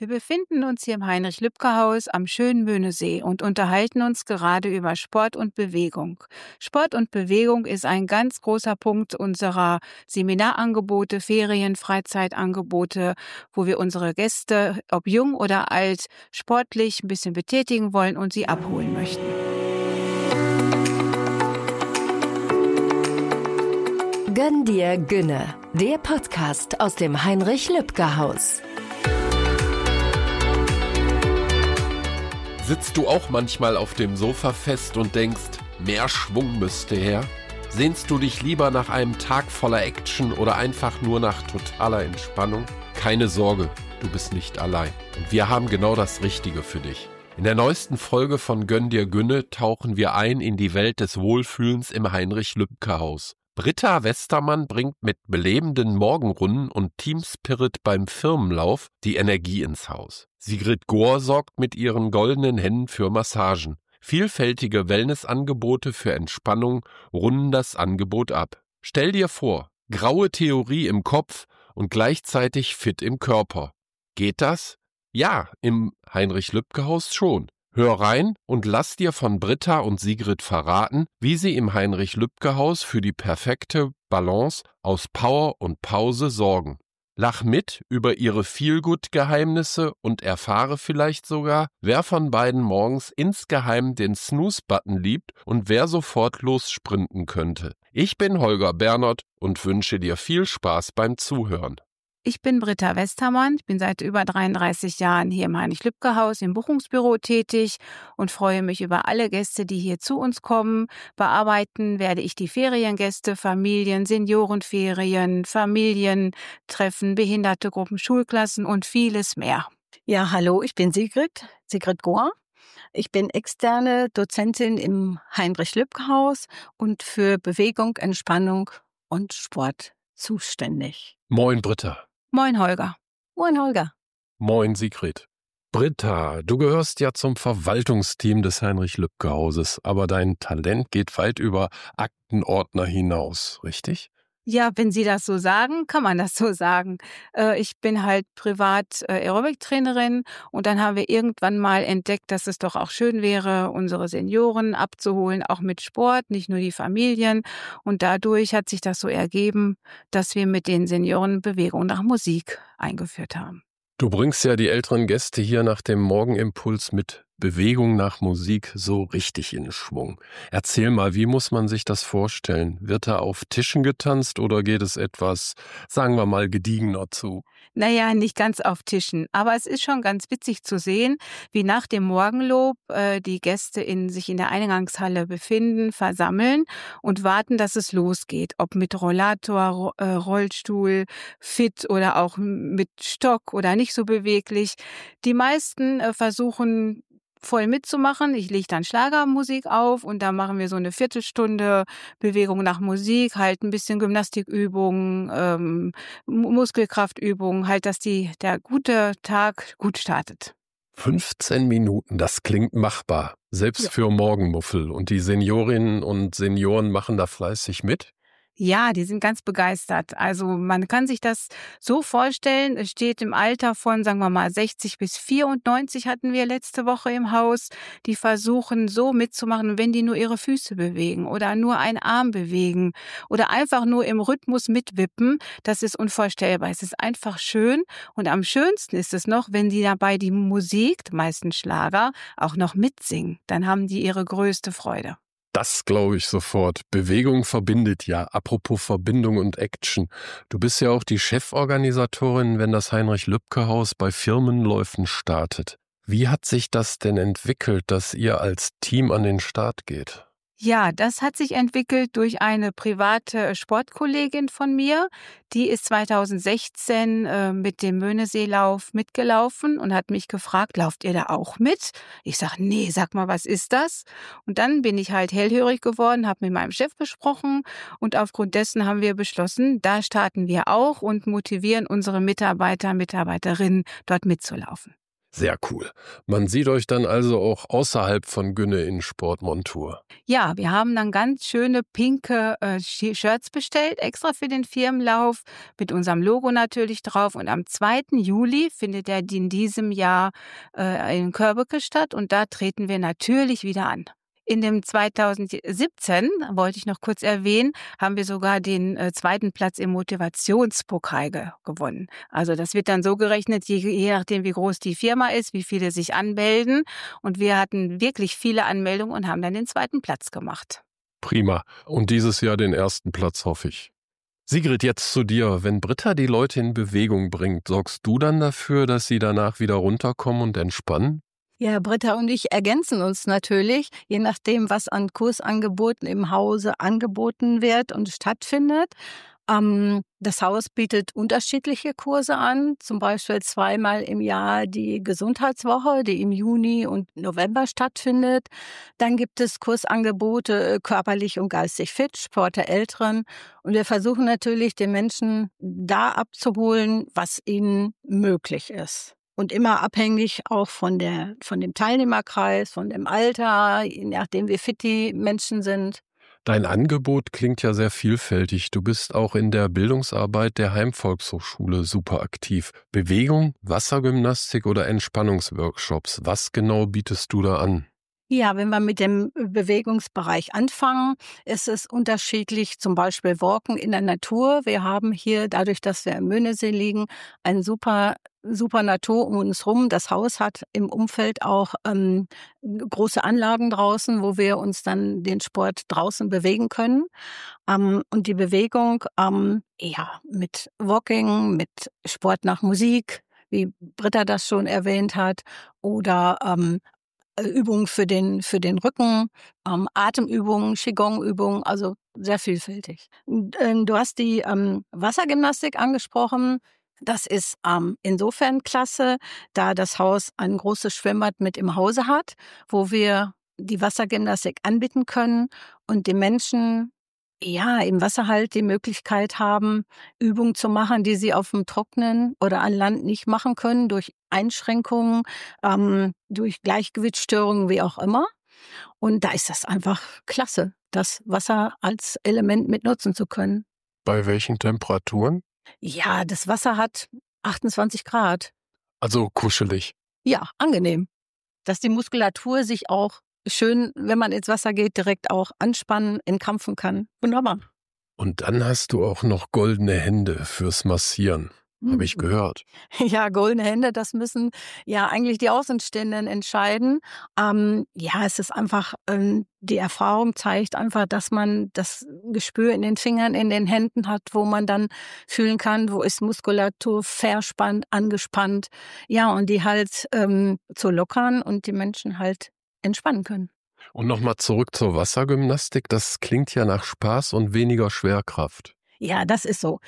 Wir befinden uns hier im Heinrich-Lübke-Haus am schönen Möhnesee und unterhalten uns gerade über Sport und Bewegung. Sport und Bewegung ist ein ganz großer Punkt unserer Seminarangebote, Ferien-, Freizeitangebote, wo wir unsere Gäste, ob jung oder alt, sportlich ein bisschen betätigen wollen und sie abholen möchten. Gönn dir Günne, der Podcast aus dem Heinrich-Lübke-Haus. Sitzt du auch manchmal auf dem Sofa fest und denkst, mehr Schwung müsste her? Sehnst du dich lieber nach einem Tag voller Action oder einfach nur nach totaler Entspannung? Keine Sorge, du bist nicht allein. Und wir haben genau das Richtige für dich. In der neuesten Folge von Gönn dir Günne tauchen wir ein in die Welt des Wohlfühlens im Heinrich-Lübke-Haus. Britta Westermann bringt mit belebenden Morgenrunden und Teamspirit beim Firmenlauf die Energie ins Haus. Sigrid Gohr sorgt mit ihren goldenen Händen für Massagen. Vielfältige Wellnessangebote für Entspannung runden das Angebot ab. Stell dir vor, graue Theorie im Kopf und gleichzeitig fit im Körper. Geht das? Ja, im Heinrich-Lübke-Haus schon. Hör rein und lass dir von Britta und Sigrid verraten, wie sie im Heinrich-Lübke-Haus für die perfekte Balance aus Power und Pause sorgen. Lach mit über ihre Feelgood-Geheimnisse und erfahre vielleicht sogar, wer von beiden morgens insgeheim den Snooze-Button liebt und wer sofort lossprinten könnte. Ich bin Holger Bernert und wünsche dir viel Spaß beim Zuhören. Ich bin Britta Westermann, ich bin seit über 33 Jahren hier im Heinrich-Lübke-Haus im Buchungsbüro tätig und freue mich über alle Gäste, die hier zu uns kommen. Bearbeiten werde ich die Feriengäste, Familien, Seniorenferien, Familientreffen, Behindertegruppen, Schulklassen und vieles mehr. Ja, hallo, ich bin Sigrid Gohr. Ich bin externe Dozentin im Heinrich-Lübke-Haus und für Bewegung, Entspannung und Sport zuständig. Moin Britta. Moin Holger. Moin Holger. Moin Sigrid. Britta, du gehörst ja zum Verwaltungsteam des Heinrich-Lübke-Hauses, aber dein Talent geht weit über Aktenordner hinaus, richtig? Ja, wenn Sie das so sagen, kann man das so sagen. Ich bin halt privat Aerobic-Trainerin und dann haben wir irgendwann mal entdeckt, dass es doch auch schön wäre, unsere Senioren abzuholen, auch mit Sport, nicht nur die Familien. Und dadurch hat sich das so ergeben, dass wir mit den Senioren Bewegung nach Musik eingeführt haben. Du bringst ja die älteren Gäste hier nach dem Morgenimpuls mit Bewegung nach Musik so richtig in Schwung. Erzähl mal, wie muss man sich das vorstellen? Wird da auf Tischen getanzt oder geht es etwas, sagen wir mal, gediegener zu? Naja, nicht ganz auf Tischen, aber es ist schon ganz witzig zu sehen, wie nach dem Morgenlob die Gäste sich in der Eingangshalle befinden, versammeln und warten, dass es losgeht. Ob mit Rollator, Rollstuhl, fit oder auch mit Stock oder nicht so beweglich. Die meisten versuchen voll mitzumachen. Ich lege dann Schlagermusik auf und da machen wir so eine Viertelstunde Bewegung nach Musik, halt ein bisschen Gymnastikübungen, Muskelkraftübungen, halt, dass der gute Tag gut startet. 15 Minuten, das klingt machbar, selbst für Morgenmuffel. Und die Seniorinnen und Senioren machen da fleißig mit? Ja, die sind ganz begeistert. Also man kann sich das so vorstellen, es steht im Alter von, sagen wir mal, 60 bis 94 hatten wir letzte Woche im Haus. Die versuchen so mitzumachen, wenn die nur ihre Füße bewegen oder nur einen Arm bewegen oder einfach nur im Rhythmus mitwippen. Das ist unvorstellbar. Es ist einfach schön und am schönsten ist es noch, wenn die dabei die Musik, meistens Schlager, auch noch mitsingen. Dann haben die ihre größte Freude. Das glaube ich sofort. Bewegung verbindet ja. Apropos Verbindung und Action. Du bist ja auch die Cheforganisatorin, wenn das Heinrich-Lübke-Haus bei Firmenläufen startet. Wie hat sich das denn entwickelt, dass ihr als Team an den Start geht? Ja, das hat sich entwickelt durch eine private Sportkollegin von mir. Die ist 2016 mit dem Möhneseelauf mitgelaufen und hat mich gefragt, lauft ihr da auch mit? Ich sag, nee, sag mal, was ist das? Und dann bin ich halt hellhörig geworden, habe mit meinem Chef besprochen und aufgrund dessen haben wir beschlossen, da starten wir auch und motivieren unsere Mitarbeiter, Mitarbeiterinnen, dort mitzulaufen. Sehr cool. Man sieht euch dann also auch außerhalb von Günne in Sportmontur. Ja, wir haben dann ganz schöne pinke Shirts bestellt, extra für den Firmenlauf, mit unserem Logo natürlich drauf. Und am 2. Juli findet er in diesem Jahr in Körbeke statt und da treten wir natürlich wieder an. In dem 2017, wollte ich noch kurz erwähnen, haben wir sogar den 2. Platz im Motivationspokal gewonnen. Also das wird dann so gerechnet, je nachdem wie groß die Firma ist, wie viele sich anmelden. Und wir hatten wirklich viele Anmeldungen und haben dann den 2. Platz gemacht. Prima. Und dieses Jahr den 1. Platz, hoffe ich. Sigrid, jetzt zu dir. Wenn Britta die Leute in Bewegung bringt, sorgst du dann dafür, dass sie danach wieder runterkommen und entspannen? Ja, Britta und ich ergänzen uns natürlich, je nachdem, was an Kursangeboten im Hause angeboten wird und stattfindet. Das Haus bietet unterschiedliche Kurse an, zum Beispiel 2-mal im Jahr die Gesundheitswoche, die im Juni und November stattfindet. Dann gibt es Kursangebote körperlich und geistig fit, Sport der Älteren. Und wir versuchen natürlich, den Menschen da abzuholen, was ihnen möglich ist. Und immer abhängig auch von dem Teilnehmerkreis, von dem Alter, je nachdem wie fit die Menschen sind. Dein Angebot klingt ja sehr vielfältig. Du bist auch in der Bildungsarbeit der Heimvolkshochschule super aktiv. Bewegung, Wassergymnastik oder Entspannungsworkshops. Was genau bietest du da an? Ja, wenn wir mit dem Bewegungsbereich anfangen, ist es unterschiedlich, zum Beispiel Walken in der Natur. Wir haben hier, dadurch, dass wir im Möhnesee liegen, eine super Natur um uns rum. Das Haus hat im Umfeld auch große Anlagen draußen, wo wir uns dann den Sport draußen bewegen können. Und die Bewegung mit Walking, mit Sport nach Musik, wie Britta das schon erwähnt hat, oder Übungen für den Rücken, Atemübungen, Qigong-Übungen, also sehr vielfältig. Du hast die Wassergymnastik angesprochen. Das ist insofern klasse, da das Haus ein großes Schwimmbad mit im Hause hat, wo wir die Wassergymnastik anbieten können und die Menschen im Wasser halt die Möglichkeit haben, Übungen zu machen, die sie auf dem Trockenen oder an Land nicht machen können, durch Einschränkungen, durch Gleichgewichtsstörungen, wie auch immer. Und da ist das einfach klasse, das Wasser als Element mit nutzen zu können. Bei welchen Temperaturen? Ja, das Wasser hat 28 Grad. Also kuschelig. Ja, angenehm. Dass die Muskulatur sich auch schön, wenn man ins Wasser geht, direkt auch anspannen, entkrampfen kann. Wunderbar. Und dann hast du auch noch goldene Hände fürs Massieren, habe ich gehört. Ja, goldene Hände, das müssen ja eigentlich die Außenstehenden entscheiden. Es ist einfach, die Erfahrung zeigt einfach, dass man das Gespür in den Fingern, in den Händen hat, wo man dann fühlen kann, wo ist Muskulatur verspannt, angespannt. Ja, und die halt zu lockern und die Menschen halt entspannen können. Und nochmal zurück zur Wassergymnastik. Das klingt ja nach Spaß und weniger Schwerkraft. Ja, das ist so.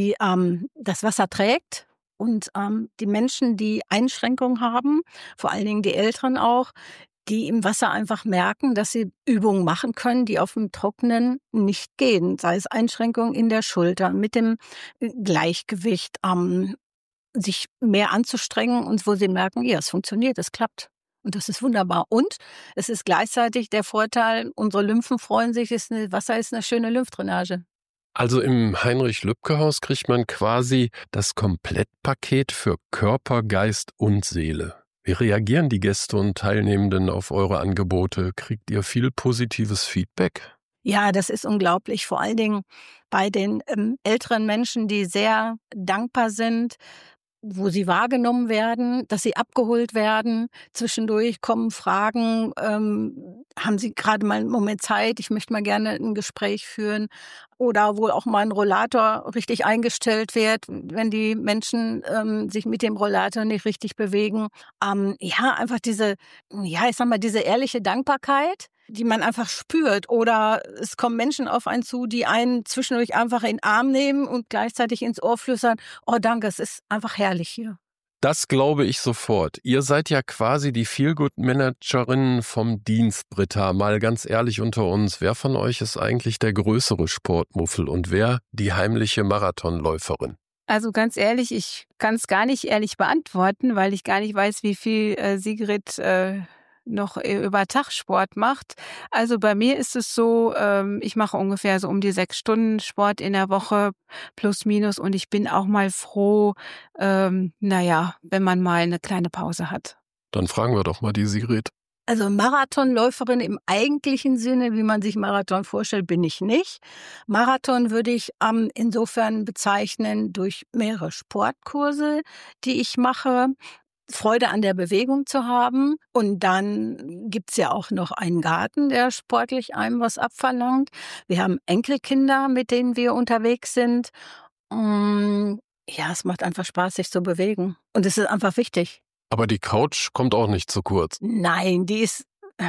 Das Wasser trägt und die Menschen, die Einschränkungen haben, vor allen Dingen die Älteren auch, die im Wasser einfach merken, dass sie Übungen machen können, die auf dem Trockenen nicht gehen. Sei es Einschränkungen in der Schulter, mit dem Gleichgewicht, sich mehr anzustrengen und wo sie merken, ja, es funktioniert, es klappt. Und das ist wunderbar. Und es ist gleichzeitig der Vorteil, unsere Lymphen freuen sich, Wasser ist eine schöne Lymphdrainage. Also im Heinrich-Lübke-Haus kriegt man quasi das Komplettpaket für Körper, Geist und Seele. Wie reagieren die Gäste und Teilnehmenden auf eure Angebote? Kriegt ihr viel positives Feedback? Ja, das ist unglaublich. Vor allen Dingen bei den älteren Menschen, die sehr dankbar sind, wo sie wahrgenommen werden, dass sie abgeholt werden. Zwischendurch kommen Fragen, haben Sie gerade mal einen Moment Zeit, ich möchte mal gerne ein Gespräch führen. Oder wo auch mal ein Rollator richtig eingestellt wird, wenn die Menschen sich mit dem Rollator nicht richtig bewegen. Einfach diese ehrliche Dankbarkeit, die man einfach spürt. Oder es kommen Menschen auf einen zu, die einen zwischendurch einfach in den Arm nehmen und gleichzeitig ins Ohr flüstern, oh danke, es ist einfach herrlich hier. Das glaube ich sofort. Ihr seid ja quasi die Feelgood-Managerin vom Dienst, Britta. Mal ganz ehrlich unter uns, wer von euch ist eigentlich der größere Sportmuffel und wer die heimliche Marathonläuferin? Also ganz ehrlich, ich kann es gar nicht ehrlich beantworten, weil ich gar nicht weiß, wie viel Sigrid noch über Tag Sport macht. Also bei mir ist es so, ich mache ungefähr so um die 6 Stunden Sport in der Woche plus minus und ich bin auch mal froh, wenn man mal eine kleine Pause hat. Dann fragen wir doch mal die Sigrid. Also Marathonläuferin im eigentlichen Sinne, wie man sich Marathon vorstellt, bin ich nicht. Marathon würde ich insofern bezeichnen durch mehrere Sportkurse, die ich mache. Freude an der Bewegung zu haben. Und dann gibt's ja auch noch einen Garten, der sportlich einem was abverlangt. Wir haben Enkelkinder, mit denen wir unterwegs sind. Ja, es macht einfach Spaß, sich zu bewegen. Und es ist einfach wichtig. Aber die Couch kommt auch nicht zu kurz. Nein, die ist...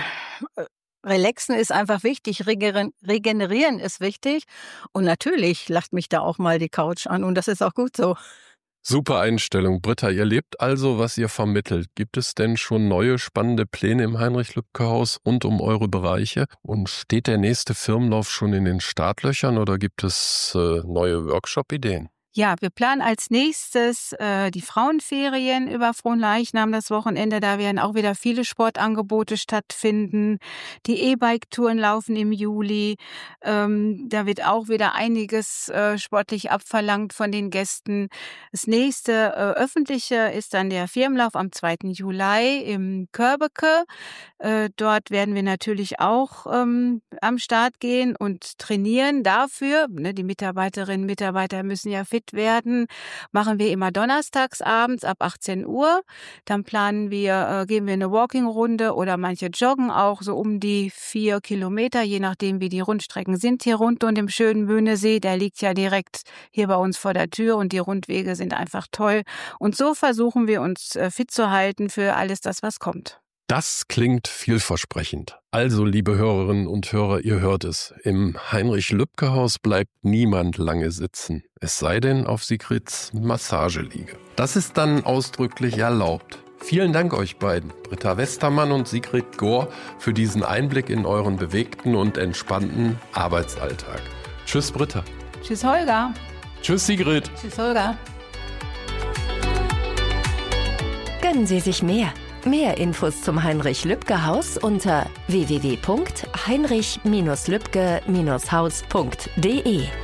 Relaxen ist einfach wichtig, regenerieren ist wichtig. Und natürlich lacht mich da auch mal die Couch an. Und das ist auch gut so. Super Einstellung. Britta, ihr lebt also, was ihr vermittelt. Gibt es denn schon neue spannende Pläne im Heinrich-Lübke-Haus rund um eure Bereiche? Und steht der nächste Firmenlauf schon in den Startlöchern oder gibt es neue Workshop-Ideen? Ja, wir planen als nächstes die Frauenferien über Fronleichnam, das Wochenende. Da werden auch wieder viele Sportangebote stattfinden. Die E-Bike-Touren laufen im Juli. Da wird auch wieder einiges sportlich abverlangt von den Gästen. Das nächste öffentliche ist dann der Firmenlauf am 2. Juli im Körbeke. Dort werden wir natürlich auch am Start gehen und trainieren dafür. Die Mitarbeiterinnen und Mitarbeiter müssen ja fit werden, machen wir immer donnerstags abends ab 18 Uhr. Dann gehen wir eine Walking-Runde oder manche joggen auch so um die 4 Kilometer, je nachdem wie die Rundstrecken sind hier rund um den schönen Böhnesee. Der liegt ja direkt hier bei uns vor der Tür und die Rundwege sind einfach toll. Und so versuchen wir uns fit zu halten für alles das, was kommt. Das klingt vielversprechend. Also, liebe Hörerinnen und Hörer, ihr hört es. Im Heinrich-Lübke-Haus bleibt niemand lange sitzen. Es sei denn auf Sigrids Massageliege. Das ist dann ausdrücklich erlaubt. Vielen Dank euch beiden, Britta Westermann und Sigrid Gohr, für diesen Einblick in euren bewegten und entspannten Arbeitsalltag. Tschüss, Britta. Tschüss, Holger. Tschüss, Sigrid. Tschüss, Holger. Gönnen Sie sich mehr. Mehr Infos zum Heinrich-Lübke-Haus unter www.heinrich-lübke-haus.de